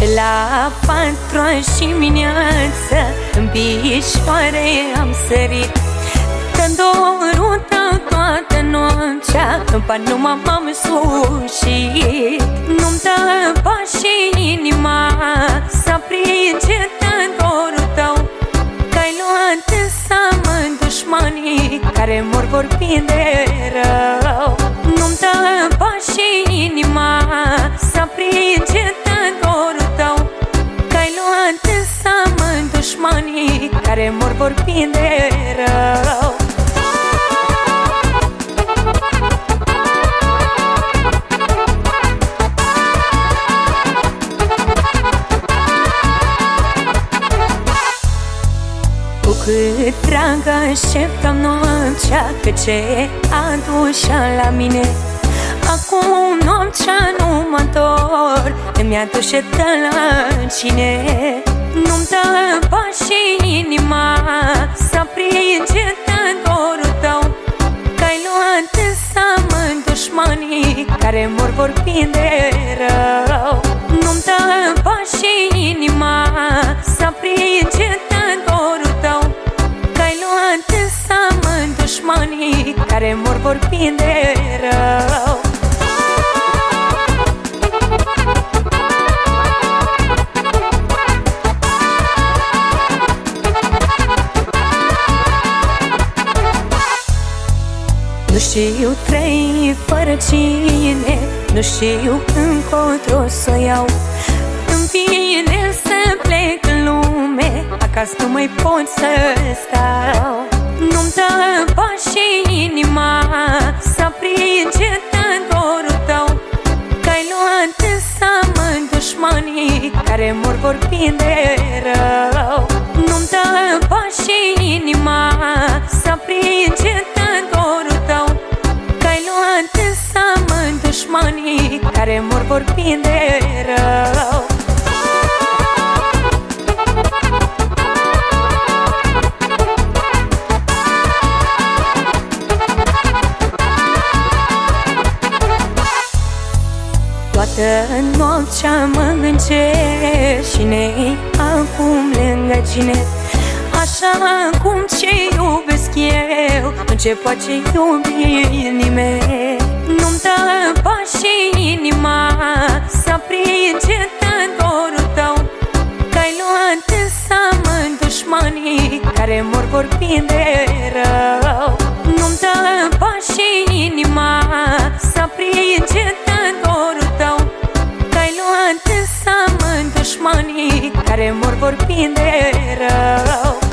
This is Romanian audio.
La 4:00 în picioare am sărit, când dorută toată noaptea, în pat numai m-am sușit. Nu-mi dă pași inima să aprige în dorul tău, că-ai luat în seamă dușmanii care mor vorbind de rău. Nu-mi dă pași inima să aprige în dorul tău, că-ai luat în seamă dușmanii care mor vorbind de rău. Cu cât drag așteptam noaptea, că ce aducea la mine, acum noaptea nu mă întorc, îmi aduce de la cine. Nu-mi dă pași inima să aprige în dorul tău, că-ai luat în seamă dușmanii care mor vorbind de rău. Nu-mi dă pași inima să aprige în dorul tău, că-ai luat în seamă dușmanii care mor vorbind de rău. Nu știu trăi fără cine, nu știu încotro să iau. Îmi vine să plec în lume, acasă nu mai pot să stau. Nu-mi dă pași inima să aprige în dorul tău, că-ai luat în seamă dușmanii care mor vorbind de rău. Nu-mi dă pași inima să aprige în dorul tău, că-ai luat în seamă dușmanii care mor vorbind de rău. Toată noaptea mă gândesc cine-i acum lângă cine, așa cum ce iubesc eu, nu ce poate iubi nimeni. Nu-mi dă pași inima să aprige în dorul tău, că-ai luat în seamă dușmanii care mor vorbind de rău. Nu-mi dă pași inima să aprige în dorul tău, că-ai luat în seamă dușmanii care mor vorbind de rău.